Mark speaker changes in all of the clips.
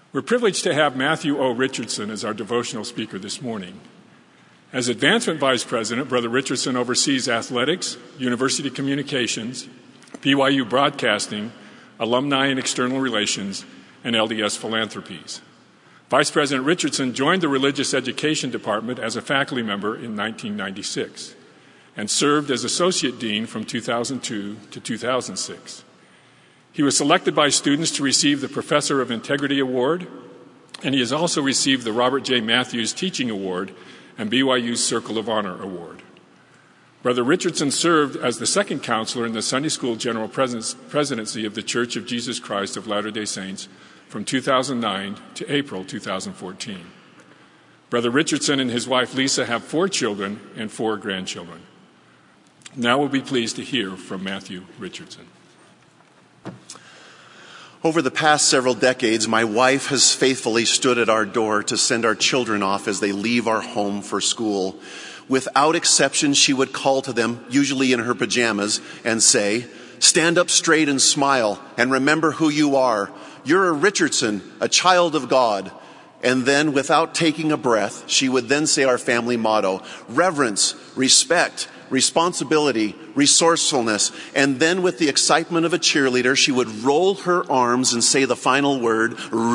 Speaker 1: We're privileged to have Matthew O. Richardson as our devotional speaker this morning. As Advancement Vice President, Brother Richardson oversees athletics, university communications, BYU broadcasting, alumni and external relations, and LDS philanthropies. Vice President Richardson joined the Religious Education Department as a faculty member in 1996 and served as Associate Dean from 2002 to 2006. He was selected by students to receive the Professor of Integrity Award, and he has also received the Robert J. Matthews Teaching Award and BYU's Circle of Honor Award. Brother Richardson served as the second counselor in the Sunday School General Presidency of the Church of Jesus Christ of Latter-day Saints from 2009 to April 2014. Brother Richardson and his wife Lisa have 4 children and 4 grandchildren. Now we'll be pleased to hear from Matthew Richardson.
Speaker 2: Over the past several decades, my wife has faithfully stood at our door to send our children off as they leave our home for school. Without exception, she would call to them, usually in her pajamas, and say, "Stand up straight and smile, and remember who you are. You're a Richardson, a child of God." And then, without taking a breath, she would then say our family motto: reverence, respect, responsibility, resourcefulness. And then, with the excitement of a cheerleader, she would roll her arms and say the final word: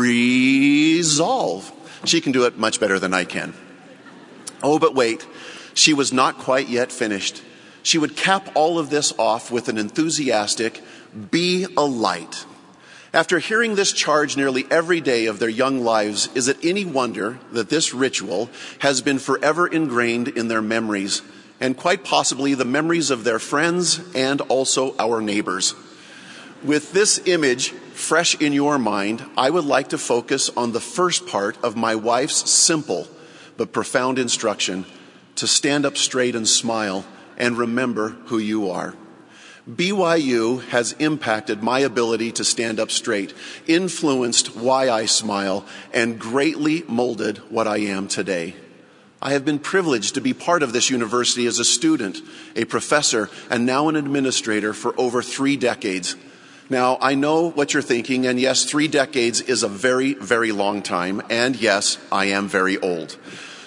Speaker 2: resolve. She can do it much better than I can. Oh, but wait, she was not quite yet finished. She would cap all of this off with an enthusiastic, "Be a light." After hearing this charge nearly every day of their young lives, is it any wonder that this ritual has been forever ingrained in their memories, and quite possibly the memories of their friends and also our neighbors? With this image fresh in your mind, I would like to focus on the first part of my wife's simple but profound instruction: to stand up straight and smile and remember who you are. BYU has impacted my ability to stand up straight, influenced why I smile, and greatly molded what I am today. I have been privileged to be part of this university as a student, a professor, and now an administrator for over 3 decades. Now, I know what you're thinking, and yes, 3 decades is a very, very long time, and yes, I am very old.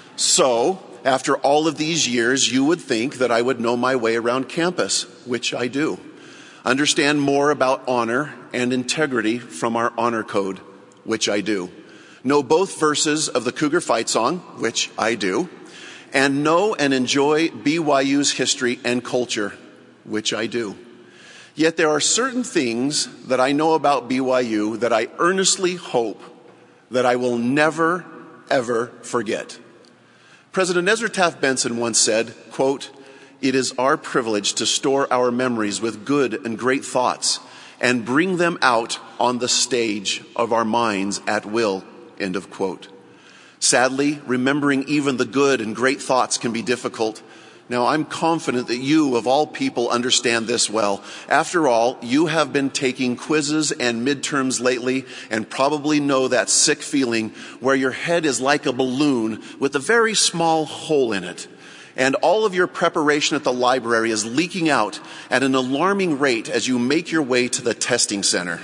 Speaker 2: So, after all of these years, you would think that I would know my way around campus, which I do. Understand more about honor and integrity from our honor code, which I do. Know both verses of the Cougar Fight Song, which I do. And know and enjoy BYU's history and culture, which I do. Yet there are certain things that I know about BYU that I earnestly hope that I will never, ever forget. President Ezra Taft Benson once said, quote, "It is our privilege to store our memories with good and great thoughts and bring them out on the stage of our minds at will," end of quote. Sadly, remembering even the good and great thoughts can be difficult. Now, I'm confident that you, of all people, understand this well. After all, you have been taking quizzes and midterms lately and probably know that sick feeling where your head is like a balloon with a very small hole in it. And all of your preparation at the library is leaking out at an alarming rate as you make your way to the testing center.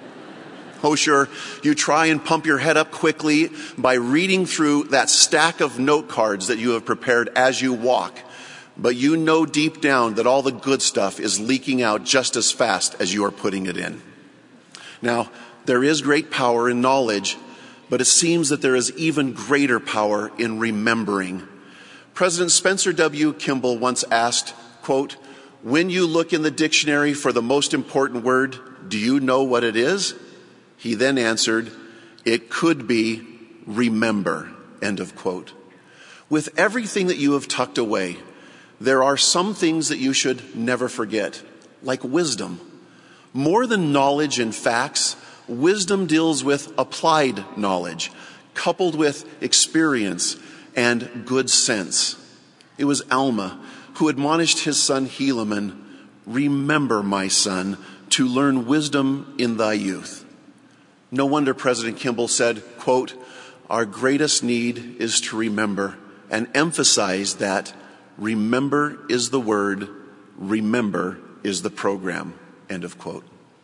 Speaker 2: Oh, sure, you try and pump your head up quickly by reading through that stack of note cards that you have prepared as you walk. But you know deep down that all the good stuff is leaking out just as fast as you are putting it in. Now, there is great power in knowledge, but it seems that there is even greater power in remembering. President Spencer W. Kimball once asked, quote, "When you look in the dictionary for the most important word, do you know what it is?" He then answered, "It could be remember," end of quote. With everything that you have tucked away, there are some things that you should never forget, like wisdom. More than knowledge and facts, wisdom deals with applied knowledge, coupled with experience and good sense. It was Alma who admonished his son Helaman, "Remember, my son, to learn wisdom in thy youth." No wonder President Kimball said, quote, "Our greatest need is to remember," and emphasize that remember is the word, remember is the program, end of quote.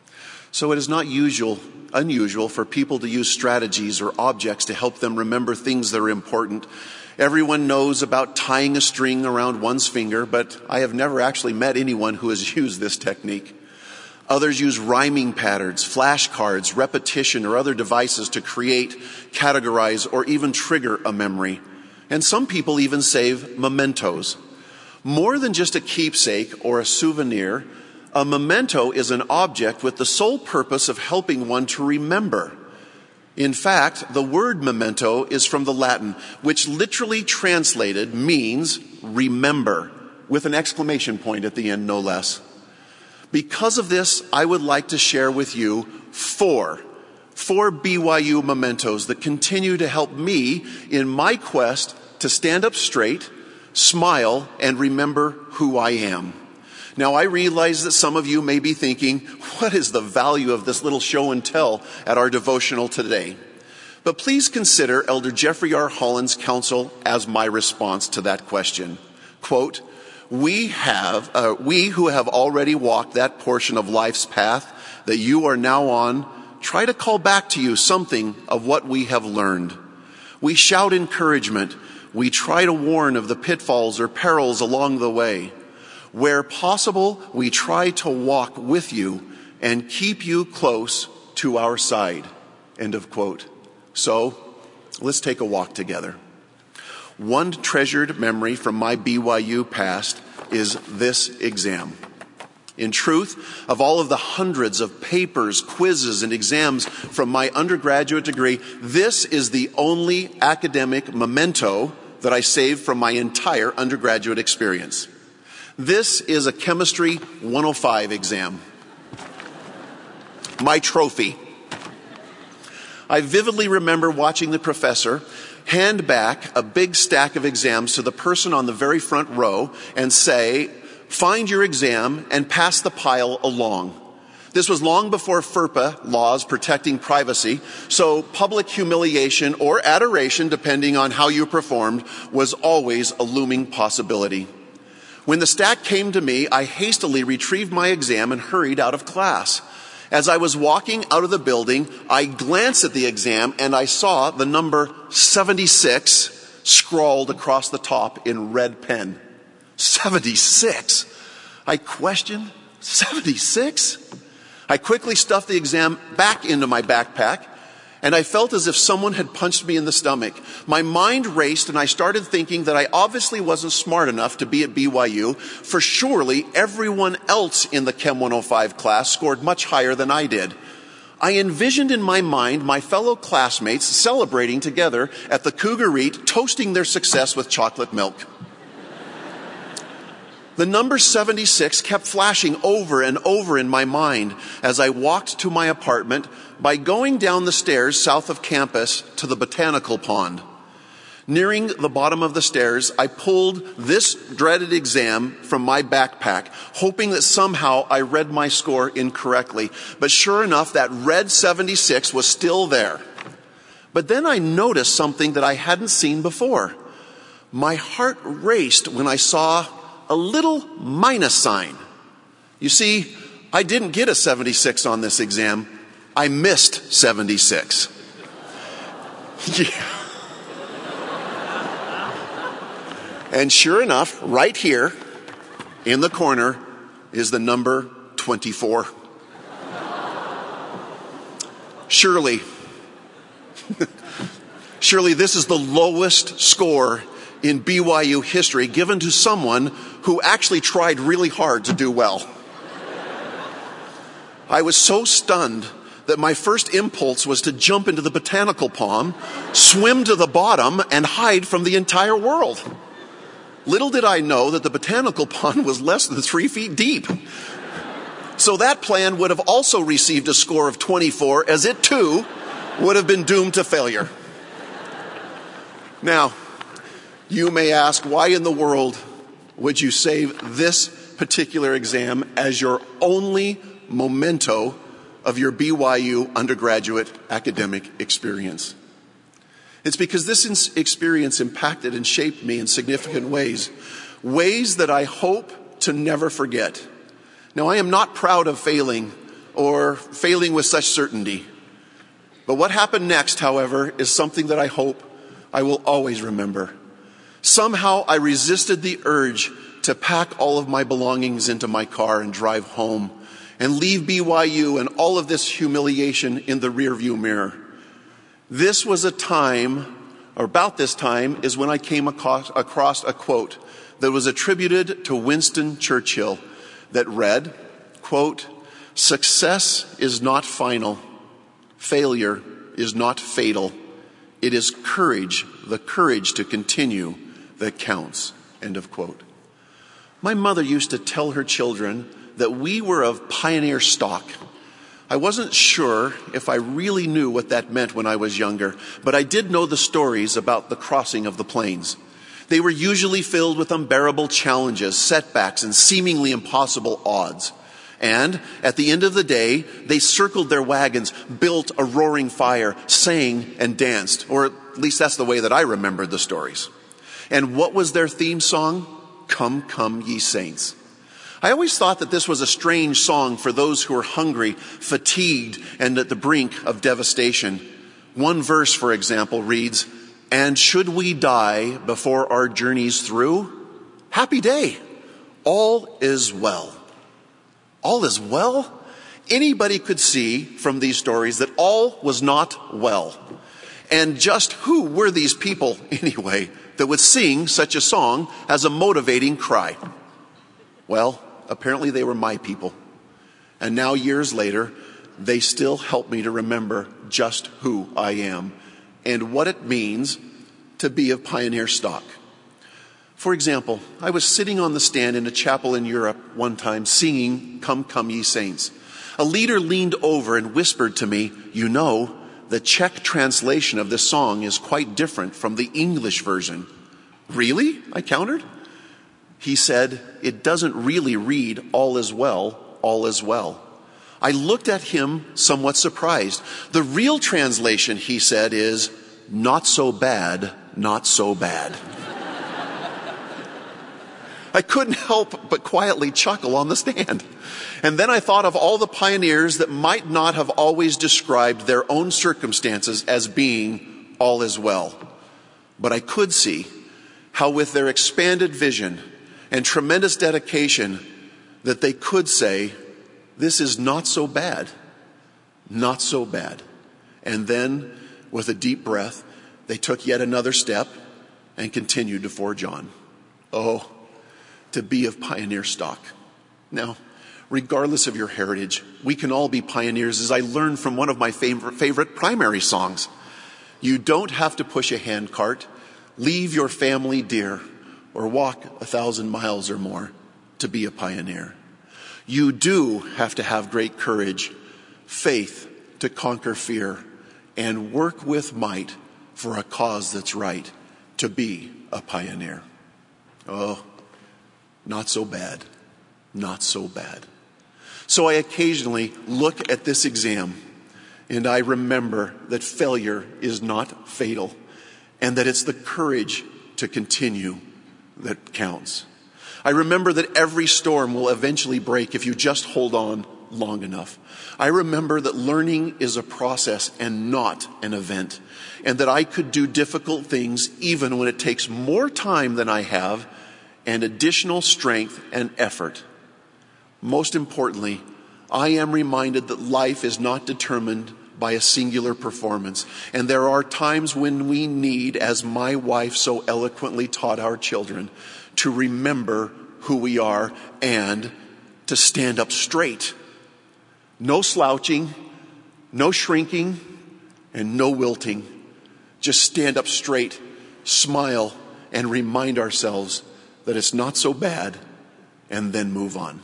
Speaker 2: So it is not unusual for people to use strategies or objects to help them remember things that are important. Everyone knows about tying a string around one's finger, but I have never actually met anyone who has used this technique. Others use rhyming patterns, flashcards, repetition, or other devices to create, categorize, or even trigger a memory. And some people even save mementos. More than just a keepsake or a souvenir, a memento is an object with the sole purpose of helping one to remember. In fact, the word memento is from the Latin, which literally translated means remember, with an exclamation point at the end, no less. Because of this, I would like to share with you four BYU mementos that continue to help me in my quest to stand up straight, smile, and remember who I am. Now, I realize that some of you may be thinking, what is the value of this little show and tell at our devotional today? But please consider Elder Jeffrey R. Holland's counsel as my response to that question. Quote, we who have already walked that portion of life's path that you are now on, try to call back to you something of what we have learned. We shout encouragement. We try to warn of the pitfalls or perils along the way. Where possible, we try to walk with you and keep you close to our side. End of quote. So, let's take a walk together. One treasured memory from my BYU past is this exam. In truth, of all of the hundreds of papers, quizzes, and exams from my undergraduate degree, this is the only academic memento that I saved from my entire undergraduate experience. This is a Chemistry 105 exam. My trophy. I vividly remember watching the professor hand back a big stack of exams to the person on the very front row and say, find your exam and pass the pile along. This was long before FERPA laws protecting privacy, so public humiliation or adoration, depending on how you performed, was always a looming possibility. When the stack came to me, I hastily retrieved my exam and hurried out of class. As I was walking out of the building, I glanced at the exam and I saw the number 76 scrawled across the top in red pen. 76? I questioned, 76? I quickly stuffed the exam back into my backpack, and I felt as if someone had punched me in the stomach. My mind raced, and I started thinking that I obviously wasn't smart enough to be at BYU, for surely everyone else in the Chem 105 class scored much higher than I did. I envisioned in my mind my fellow classmates celebrating together at the Cougar Eat, toasting their success with chocolate milk. The number 76 kept flashing over and over in my mind as I walked to my apartment by going down the stairs south of campus to the botanical pond. Nearing the bottom of the stairs, I pulled this dreaded exam from my backpack, hoping that somehow I read my score incorrectly. But sure enough, that red 76 was still there. But then I noticed something that I hadn't seen before. My heart raced when I saw a little minus sign. You see, I didn't get a 76 on this exam. I missed 76. Yeah. And sure enough, right here in the corner is the number 24. Surely this is the lowest score in BYU history given to someone who actually tried really hard to do well. I was so stunned that my first impulse was to jump into the botanical pond, swim to the bottom, and hide from the entire world. Little did I know that the botanical pond was less than 3 feet deep. So that plan would have also received a score of 24, as it too would have been doomed to failure. Now, you may ask, why in the world would you save this particular exam as your only memento of your BYU undergraduate academic experience? It's because this experience impacted and shaped me in significant ways that I hope to never forget. Now, I am not proud of failing or failing with such certainty. But what happened next, however, is something that I hope I will always remember. Somehow I resisted the urge to pack all of my belongings into my car and drive home and leave BYU and all of this humiliation in the rearview mirror. This was a time, or about this time, is when I came across a quote that was attributed to Winston Churchill that read, quote, "Success is not final. Failure is not fatal. It is courage, the courage to continue, that counts." End of quote. My mother used to tell her children that we were of pioneer stock. I wasn't sure if I really knew what that meant when I was younger, but I did know the stories about the crossing of the plains. They were usually filled with unbearable challenges, setbacks, and seemingly impossible odds. And at the end of the day, they circled their wagons, built a roaring fire, sang and danced, or at least that's the way that I remembered the stories. And what was their theme song? "Come, come, ye saints." I always thought that this was a strange song for those who were hungry, fatigued, and at the brink of devastation. One verse, for example, reads, "And should we die before our journey's through? Happy day, all is well." All is well? Anybody could see from these stories that all was not well. And just who were these people, anyway, that would sing such a song as a motivating cry? Well, apparently they were my people. And now, years later, they still help me to remember just who I am and what it means to be of pioneer stock. For example, I was sitting on the stand in a chapel in Europe one time singing "Come, Come, Ye Saints." A leader leaned over and whispered to me, "You know, the Czech translation of this song is quite different from the English version." "Really?" I countered. He said, "It doesn't really read 'all is well, all is well.'" I looked at him somewhat surprised. "The real translation," he said, is "not so bad, not so bad." I couldn't help but quietly chuckle on the stand. And then I thought of all the pioneers that might not have always described their own circumstances as being all is well. But I could see how with their expanded vision and tremendous dedication that they could say, "This is not so bad, not so bad." And then, with a deep breath, they took yet another step and continued to forge on. Oh, to be of pioneer stock. Now, regardless of your heritage, we can all be pioneers, as I learned from one of my favorite primary songs. You don't have to push a handcart, leave your family dear, or walk 1,000 miles or more to be a pioneer. You do have to have great courage, faith to conquer fear, and work with might for a cause that's right to be a pioneer. Oh, not so bad, not so bad. So I occasionally look at this exam and I remember that failure is not fatal and that it's the courage to continue that counts. I remember that every storm will eventually break if you just hold on long enough. I remember that learning is a process and not an event, and that I could do difficult things even when it takes more time than I have and additional strength and effort. Most importantly, I am reminded that life is not determined by a singular performance. And there are times when we need, as my wife so eloquently taught our children, to remember who we are and to stand up straight. No slouching, no shrinking, and no wilting. Just stand up straight, smile, and remind ourselves that it's not so bad, and then move on.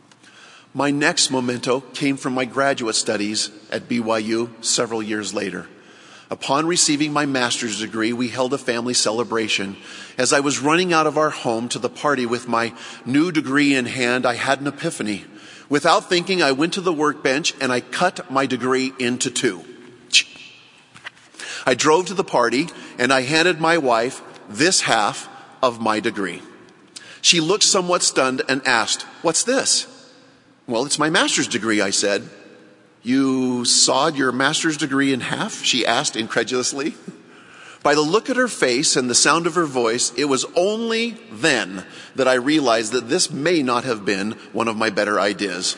Speaker 2: My next memento came from my graduate studies at BYU several years later. Upon receiving my master's degree, we held a family celebration. As I was running out of our home to the party with my new degree in hand, I had an epiphany. Without thinking, I went to the workbench and I cut my degree into two. I drove to the party and I handed my wife this half of my degree. She looked somewhat stunned and asked, "What's this?" "Well, it's my master's degree," I said. You sawed your master's degree in half? She asked incredulously. By the look at her face and the sound of her voice, it was only then that I realized that this may not have been one of my better ideas.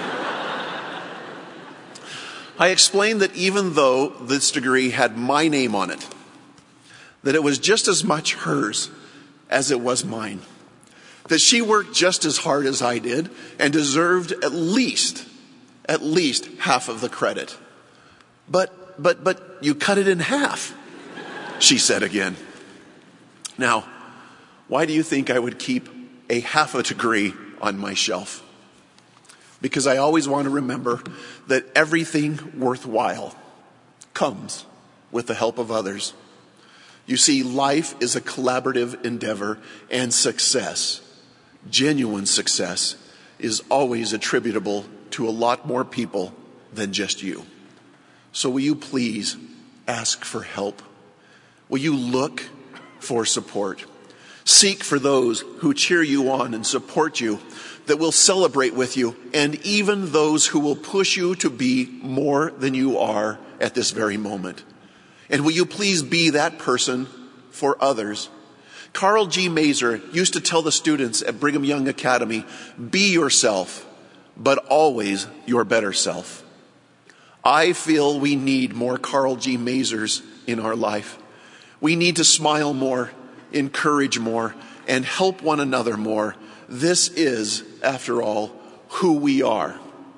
Speaker 2: I explained that even though this degree had my name on it, that it was just as much hers as it was mine. That she worked just as hard as I did and deserved at least half of the credit. But you cut it in half, she said again. Now, why do you think I would keep a half a degree on my shelf? Because I always want to remember that everything worthwhile comes with the help of others. You see, life is a collaborative endeavor, and success, genuine success, is always attributable to a lot more people than just you. So will you please ask for help? Will you look for support? Seek for those who cheer you on and support you, that will celebrate with you, and even those who will push you to be more than you are at this very moment. And will you please be that person for others? Carl G. Mazer used to tell the students at Brigham Young Academy, be yourself, but always your better self. I feel we need more Carl G. Mazers in our life. We need to smile more, encourage more, and help one another more. This is, after all, who we are.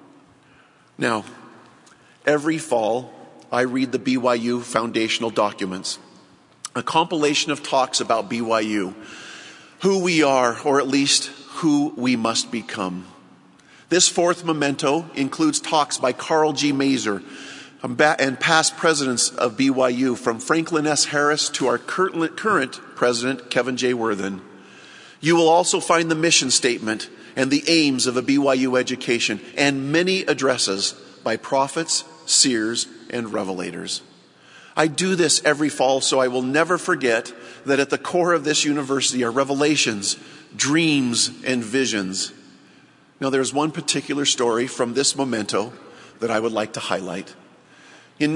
Speaker 2: Now, every fall, I read the BYU foundational documents, a compilation of talks about BYU, who we are, or at least who we must become. This fourth memento includes talks by Carl G. Mazer and past presidents of BYU, from Franklin S. Harris to our current president, Kevin J. Worthen. You will also find the mission statement and the aims of a BYU education, and many addresses by prophets, seers, and revelators. I do this every fall so I will never forget that at the core of this university are revelations, dreams, and visions. Now, there's one particular story from this memento that I would like to highlight. In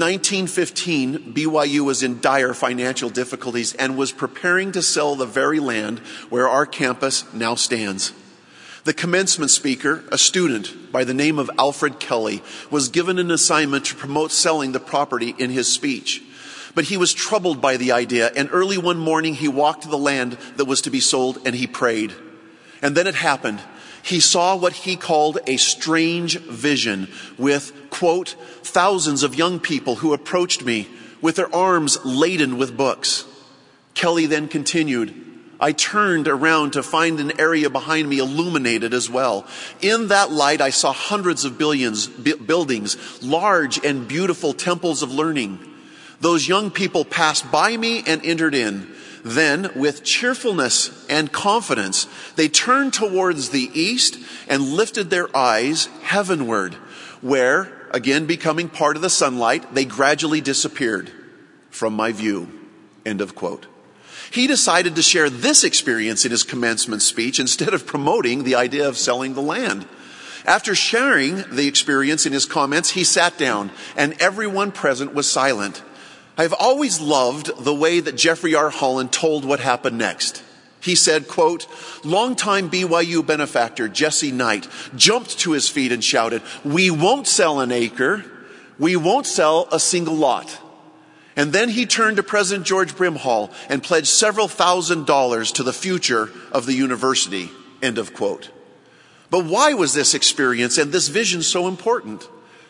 Speaker 2: 1915, BYU was in dire financial difficulties and was preparing to sell the very land where our campus now stands. The commencement speaker, a student by the name of Alfred Kelly, was given an assignment to promote selling the property in his speech. But he was troubled by the idea, and early one morning he walked to the land that was to be sold and he prayed. And then it happened. He saw what he called a strange vision with, quote, thousands of young people who approached me with their arms laden with books. Kelly then continued, I turned around to find an area behind me illuminated as well. In that light, I saw hundreds of buildings, large and beautiful temples of learning. Those young people passed by me and entered in. Then, with cheerfulness and confidence, they turned towards the east and lifted their eyes heavenward, where, again becoming part of the sunlight, they gradually disappeared from my view. End of quote. He decided to share this experience in his commencement speech instead of promoting the idea of selling the land. After sharing the experience in his comments, he sat down, and everyone present was silent. I've always loved the way that Jeffrey R. Holland told what happened next. He said, quote, longtime BYU benefactor Jesse Knight jumped to his feet and shouted, we won't sell an acre. We won't sell a single lot. And then he turned to President George Brimhall and pledged several $1,000s to the future of the university. End of quote. But why was this experience and this vision so important?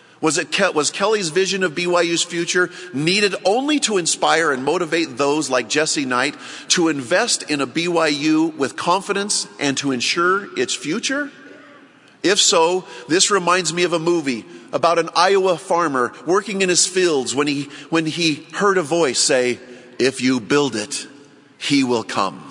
Speaker 2: Was Kelly's vision of BYU's future needed only to inspire and motivate those like Jesse Knight to invest in a BYU with confidence and to ensure its future? If so, this reminds me of a movie about an Iowa farmer working in his fields when he heard a voice say, if you build it, he will come.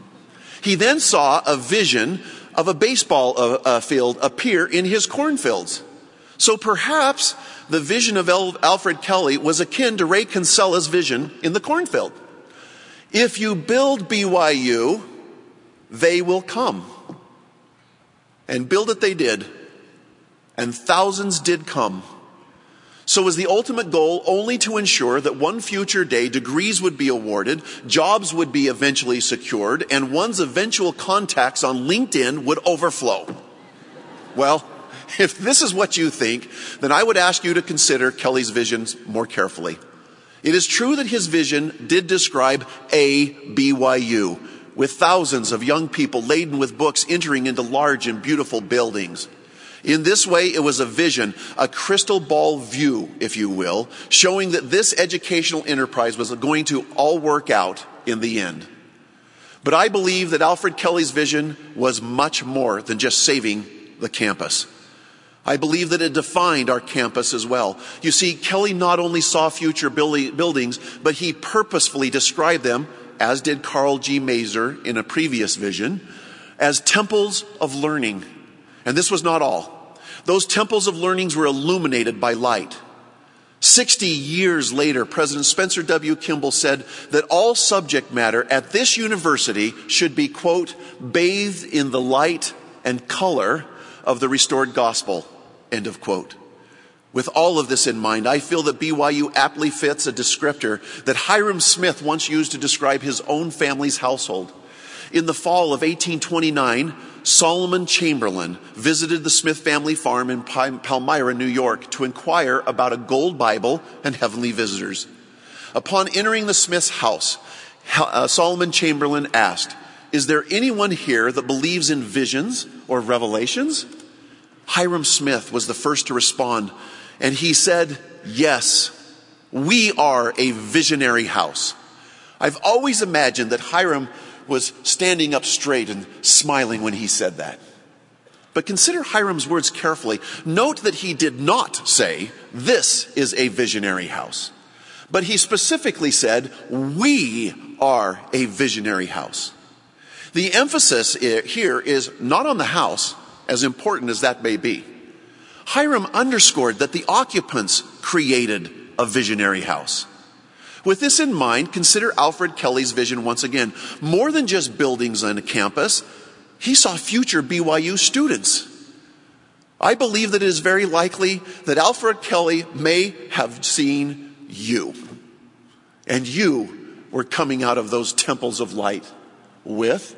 Speaker 2: He then saw a vision of a baseball field appear in his cornfields. So perhaps the vision of Alfred Kelly was akin to Ray Kinsella's vision in the cornfield. If you build BYU, they will come. And build it they did. And thousands did come. So was the ultimate goal only to ensure that one future day degrees would be awarded, jobs would be eventually secured, and one's eventual contacts on LinkedIn would overflow? Well, if this is what you think, then I would ask you to consider Kelly's visions more carefully. It is true that his vision did describe a BYU, with thousands of young people laden with books entering into large and beautiful buildings. In this way, it was a vision, a crystal ball view, if you will, showing that this educational enterprise was going to all work out in the end. But I believe that Alfred Kelly's vision was much more than just saving the campus. I believe that it defined our campus as well. You see, Kelly not only saw future buildings, but he purposefully described them, as did Carl G. Mazer in a previous vision, as temples of learning. And this was not all. Those temples of learnings were illuminated by light. 60 years later, President Spencer W. Kimball said that all subject matter at this university should be, quote, bathed in the light and color of the restored gospel, end of quote. With all of this in mind, I feel that BYU aptly fits a descriptor that Hyrum Smith once used to describe his own family's household. In the fall of 1829, Solomon Chamberlain visited the Smith family farm in Palmyra, New York, to inquire about a gold Bible and heavenly visitors. Upon entering the Smith's house, Solomon Chamberlain asked, "Is there anyone here that believes in visions or revelations?" Hyrum Smith was the first to respond, and he said, "Yes, we are a visionary house." I've always imagined that Hyrum was standing up straight and smiling when he said that. But consider Hyrum's words carefully. Note that he did not say, "This is a visionary house." But he specifically said, "We are a visionary house." The emphasis here is not on the house, as important as that may be. Hyrum underscored that the occupants created a visionary house. With this in mind, consider Alfred Kelly's vision once again. More than just buildings on a campus, he saw future BYU students. I believe that it is very likely that Alfred Kelly may have seen you. And you were coming out of those temples of light with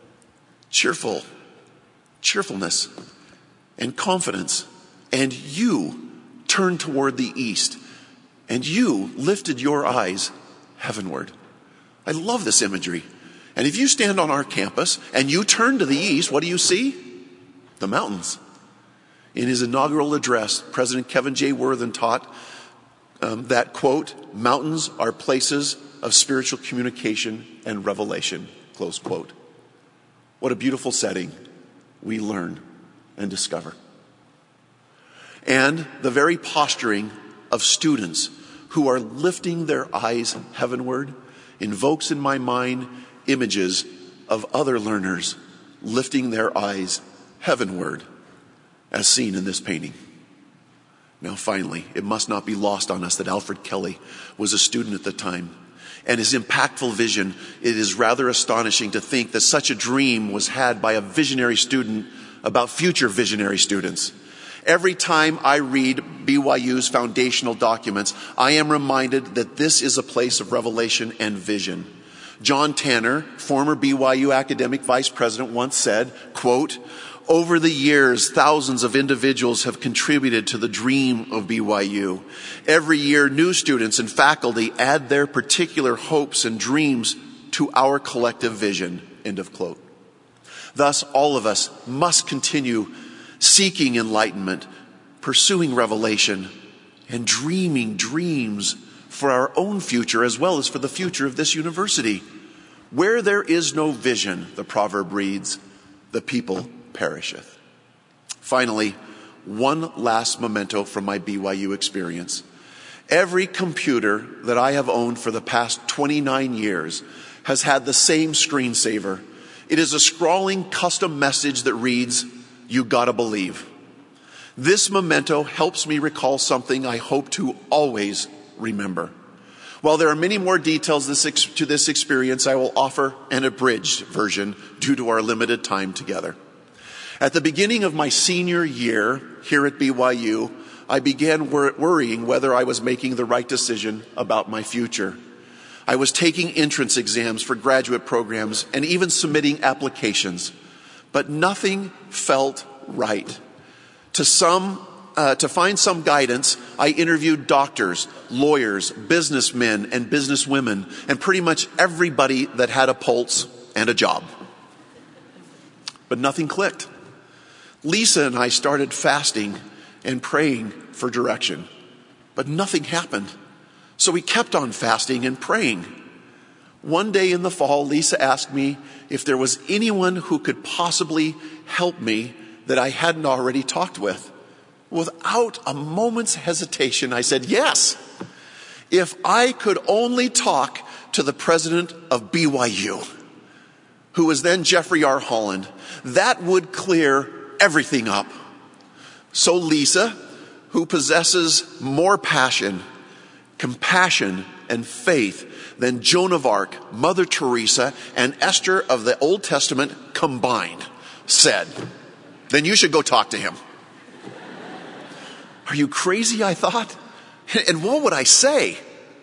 Speaker 2: cheerfulness and confidence. And you turned toward the east. And you lifted your eyes heavenward. I love this imagery. And if you stand on our campus and you turn to the east, what do you see? The mountains. In his inaugural address, President Kevin J. Worthen taught that, quote, "Mountains are places of spiritual communication and revelation," close quote. What a beautiful setting we learn and discover. And the very posturing of students who are lifting their eyes heavenward invokes in my mind images of other learners lifting their eyes heavenward, as seen in this painting. Now finally, it must not be lost on us that Alfred Kelly was a student at the time. And his impactful vision, it is rather astonishing to think that such a dream was had by a visionary student about future visionary students. Every time I read BYU's foundational documents, I am reminded that this is a place of revelation and vision. John Tanner, former BYU academic vice president, once said, quote, "Over the years, thousands of individuals have contributed to the dream of BYU. Every year, new students and faculty add their particular hopes and dreams to our collective vision," end of quote. Thus, all of us must continue seeking enlightenment, pursuing revelation, and dreaming dreams for our own future as well as for the future of this university. Where there is no vision, the proverb reads, the people perisheth. Finally, one last memento from my BYU experience. Every computer that I have owned for the past 29 years has had the same screensaver. It is a scrawling custom message that reads, "You gotta believe." This memento helps me recall something I hope to always remember. While there are many more details to this experience, I will offer an abridged version due to our limited time together. At the beginning of my senior year here at BYU, I began worrying whether I was making the right decision about my future. I was taking entrance exams for graduate programs and even submitting applications, but nothing felt right. To find some guidance, I interviewed doctors, lawyers, businessmen, and businesswomen, and pretty much everybody that had a pulse and a job. But nothing clicked. Lisa and I started fasting and praying for direction, but nothing happened. So we kept on fasting and praying. One day in the fall, Lisa asked me if there was anyone who could possibly help me that I hadn't already talked with. Without a moment's hesitation, I said, yes. If I could only talk to the president of BYU, who was then Jeffrey R. Holland, that would clear everything up. So Lisa, who possesses more passion, compassion, and faith than Joan of Arc, Mother Teresa, and Esther of the Old Testament combined, said, then you should go talk to him. Are you crazy, I thought? And what would I say?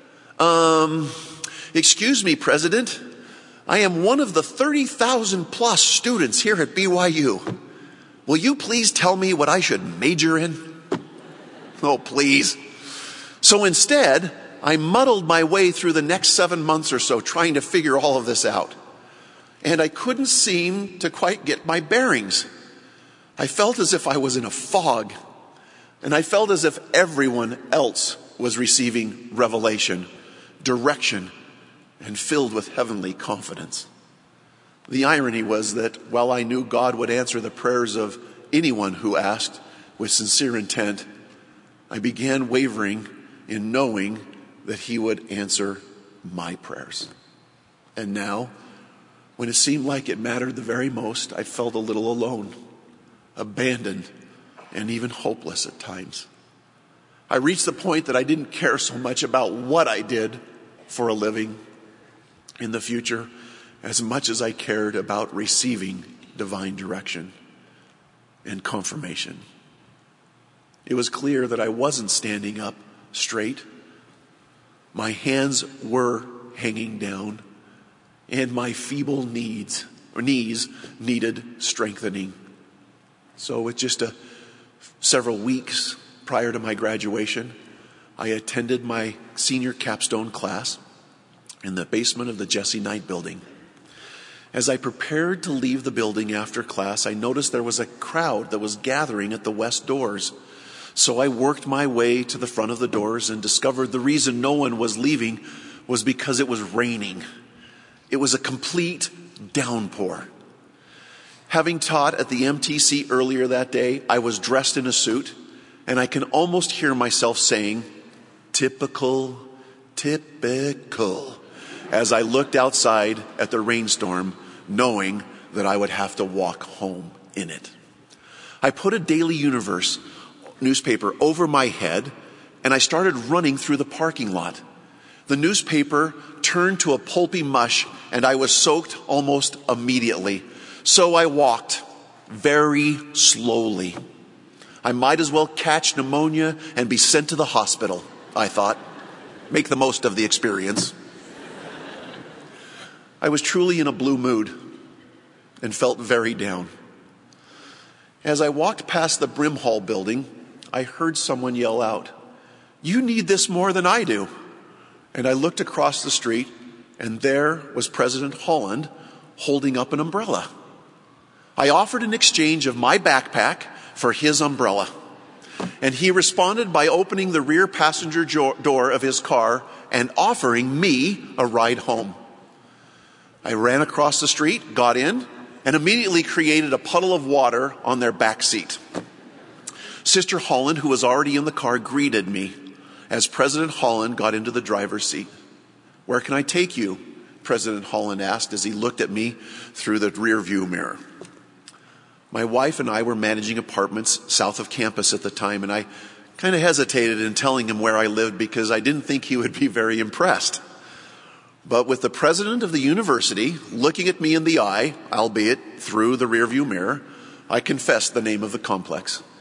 Speaker 2: Excuse me, President. I am one of the 30,000 plus students here at BYU. Will you please tell me what I should major in? Oh, please. So instead, I muddled my way through the next 7 months or so trying to figure all of this out. And I couldn't seem to quite get my bearings. I felt as if I was in a fog. And I felt as if everyone else was receiving revelation, direction, and filled with heavenly confidence. The irony was that while I knew God would answer the prayers of anyone who asked with sincere intent, I began wavering in knowing that he would answer my prayers. And now, when it seemed like it mattered the very most, I felt a little alone, abandoned, and even hopeless at times. I reached the point that I didn't care so much about what I did for a living in the future as much as I cared about receiving divine direction and confirmation. It was clear that I wasn't standing up straight. My hands were hanging down, and my feeble knees needed strengthening. So with just several weeks prior to my graduation, I attended my senior capstone class in the basement of the Jesse Knight building. As I prepared to leave the building after class, I noticed there was a crowd that was gathering at the west doors. So I worked my way to the front of the doors and discovered the reason no one was leaving was because it was raining. It was a complete downpour. Having taught at the MTC earlier that day, I was dressed in a suit, and I can almost hear myself saying, typical, as I looked outside at the rainstorm, knowing that I would have to walk home in it. I put a Daily Universe newspaper over my head, and I started running through the parking lot. The newspaper turned to a pulpy mush, and I was soaked almost immediately. So I walked very slowly. I might as well catch pneumonia and be sent to the hospital, I thought. Make the most of the experience. I was truly in a blue mood and felt very down. As I walked past the Brimhall building, I heard someone yell out, "You need this more than I do." And I looked across the street, and there was President Holland holding up an umbrella. I offered an exchange of my backpack for his umbrella, and he responded by opening the rear passenger door of his car and offering me a ride home. I ran across the street, got in, and immediately created a puddle of water on their back seat. Sister Holland, who was already in the car, greeted me as President Holland got into the driver's seat. "Where can I take you?" President Holland asked as he looked at me through the rear view mirror. My wife and I were managing apartments south of campus at the time, and I kind of hesitated in telling him where I lived because I didn't think he would be very impressed. But with the president of the university looking at me in the eye, albeit through the rearview mirror, I confessed the name of the complex.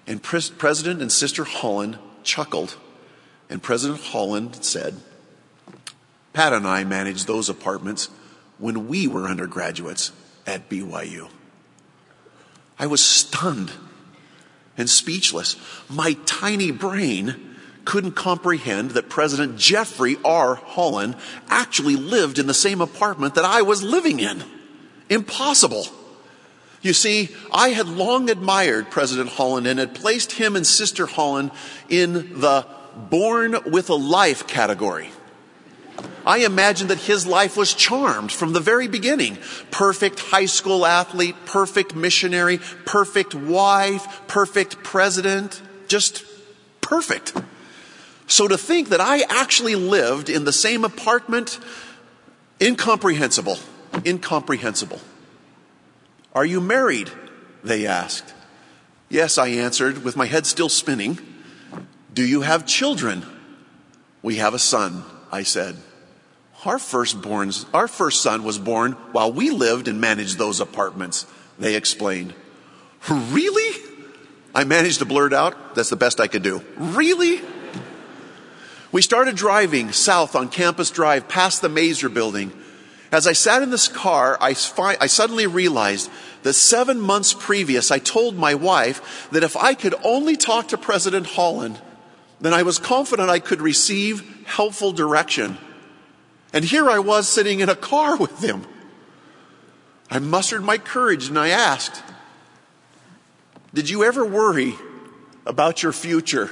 Speaker 2: And President and Sister Holland chuckled. And President Holland said, Pat and I managed those apartments when we were undergraduates at BYU. I was stunned and speechless. My tiny brain couldn't comprehend that President Jeffrey R. Holland actually lived in the same apartment that I was living in. Impossible. You see, I had long admired President Holland and had placed him and Sister Holland in the born with a life category. I imagined that his life was charmed from the very beginning. Perfect high school athlete, perfect missionary, perfect wife, perfect president, just perfect. So to think that I actually lived in the same apartment, incomprehensible, incomprehensible. Are you married? They asked. Yes, I answered, with my head still spinning. Do you have children? We have a son, I said. Our first son was born while we lived and managed those apartments, they explained. Really? I managed to blurt out. That's the best I could do. Really? We started driving south on Campus Drive past the Mazer building. As I sat in this car, I suddenly realized that 7 months previous, I told my wife that if I could only talk to President Holland, then I was confident I could receive helpful direction. And here I was sitting in a car with him. I mustered my courage and I asked, did you ever worry about your future?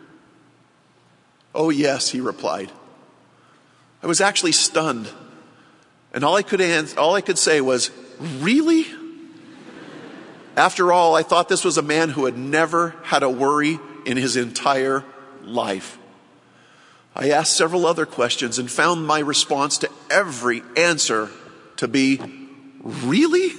Speaker 2: Oh yes, he replied. I was actually stunned. And all I could say was, really? After all, I thought this was a man who had never had a worry in his entire life. I asked several other questions and found my response to every answer to be, really?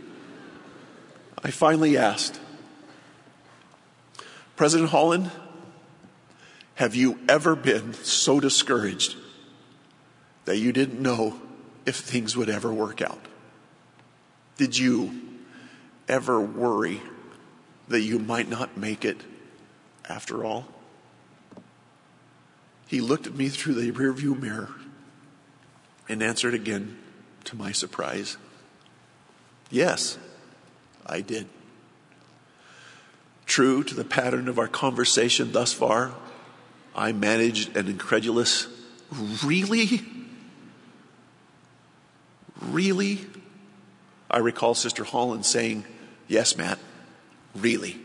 Speaker 2: I finally asked, President Holland, have you ever been so discouraged that you didn't know if things would ever work out? Did you ever worry that you might not make it after all? He looked at me through the rearview mirror and answered again, to my surprise, yes, I did. True to the pattern of our conversation thus far, I managed an incredulous, really? Really? I recall Sister Holland saying, yes, Matt, really.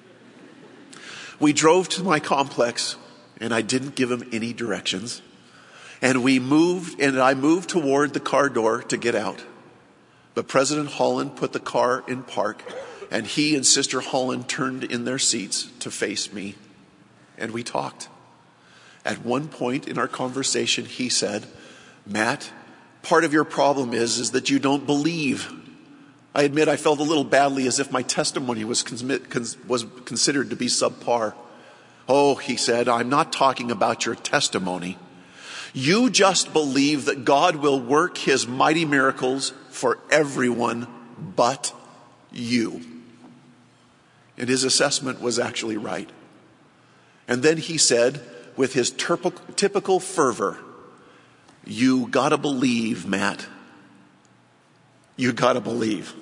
Speaker 2: We drove to my complex, and I didn't give him any directions. And I moved toward the car door to get out. But President Holland put the car in park, and he and Sister Holland turned in their seats to face me. And we talked. At one point in our conversation, he said, Matt, part of your problem is that you don't believe. I admit I felt a little badly, as if my testimony was considered to be subpar. Oh, he said, I'm not talking about your testimony. You just believe that God will work his mighty miracles for everyone but you. And his assessment was actually right. And then he said, with his typical fervor, you gotta believe, Matt. You gotta believe.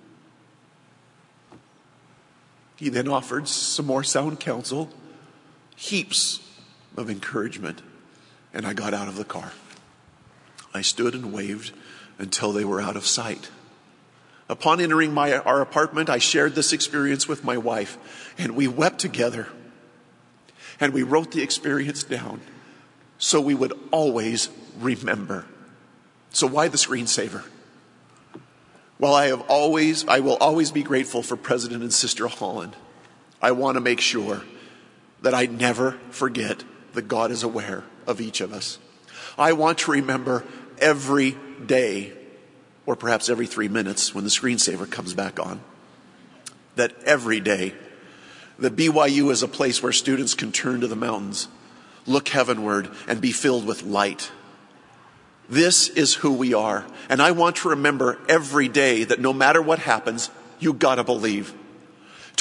Speaker 2: He then offered some more sound counsel, heaps of encouragement, and I got out of the car. I stood and waved until they were out of sight. Upon entering our apartment, I shared this experience with my wife, and we wept together. And we wrote the experience down so we would always remember. So why the screensaver? While I will always be grateful for President and Sister Holland, I want to make sure that I never forget that God is aware of each of us. I want to remember every day, or perhaps every 3 minutes when the screensaver comes back on, that every day that BYU is a place where students can turn to the mountains, look heavenward, and be filled with light. This is who we are. And I want to remember every day that no matter what happens, you gotta believe.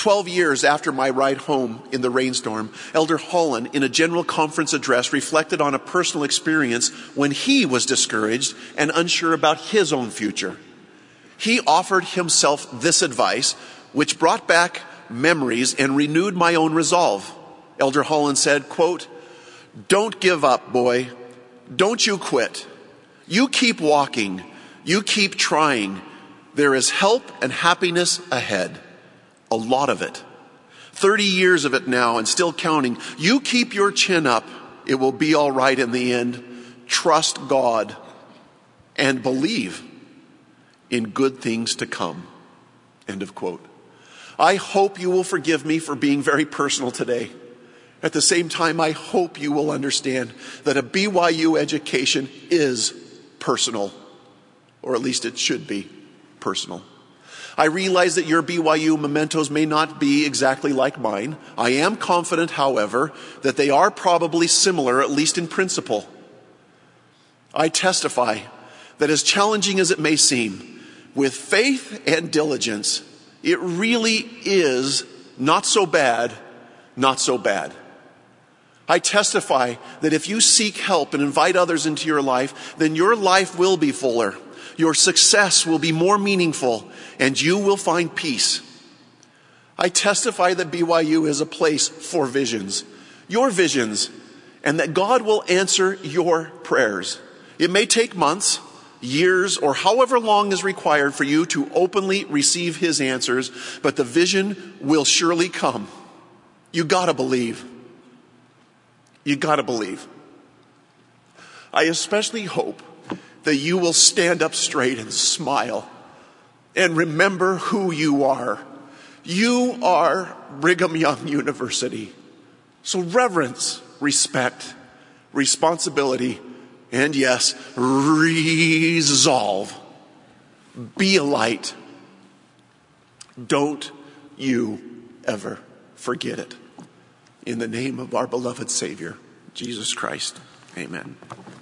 Speaker 2: 12 years after my ride home in the rainstorm, Elder Holland, in a general conference address, reflected on a personal experience when he was discouraged and unsure about his own future. He offered himself this advice, which brought back memories and renewed my own resolve. Elder Holland said, quote, "Don't give up, boy. Don't you quit. You keep walking. You keep trying. There is help and happiness ahead. A lot of it. 30 years of it now and still counting. You keep your chin up. It will be all right in the end. Trust God and believe in good things to come." End of quote. I hope you will forgive me for being very personal today. At the same time, I hope you will understand that a BYU education is personal, or at least it should be personal. I realize that your BYU mementos may not be exactly like mine. I am confident, however, that they are probably similar, at least in principle. I testify that as challenging as it may seem, with faith and diligence, it really is not so bad, not so bad. I testify that if you seek help and invite others into your life, then your life will be fuller. Your success will be more meaningful, and you will find peace. I testify that BYU is a place for visions, your visions, and that God will answer your prayers. It may take months, years, or however long is required for you to openly receive his answers, but the vision will surely come. You gotta believe. You gotta believe. I especially hope that you will stand up straight and smile and remember who you are. You are Brigham Young University. So reverence, respect, responsibility, and yes, resolve. Be a light. Don't you ever forget it. In the name of our beloved Savior, Jesus Christ. Amen.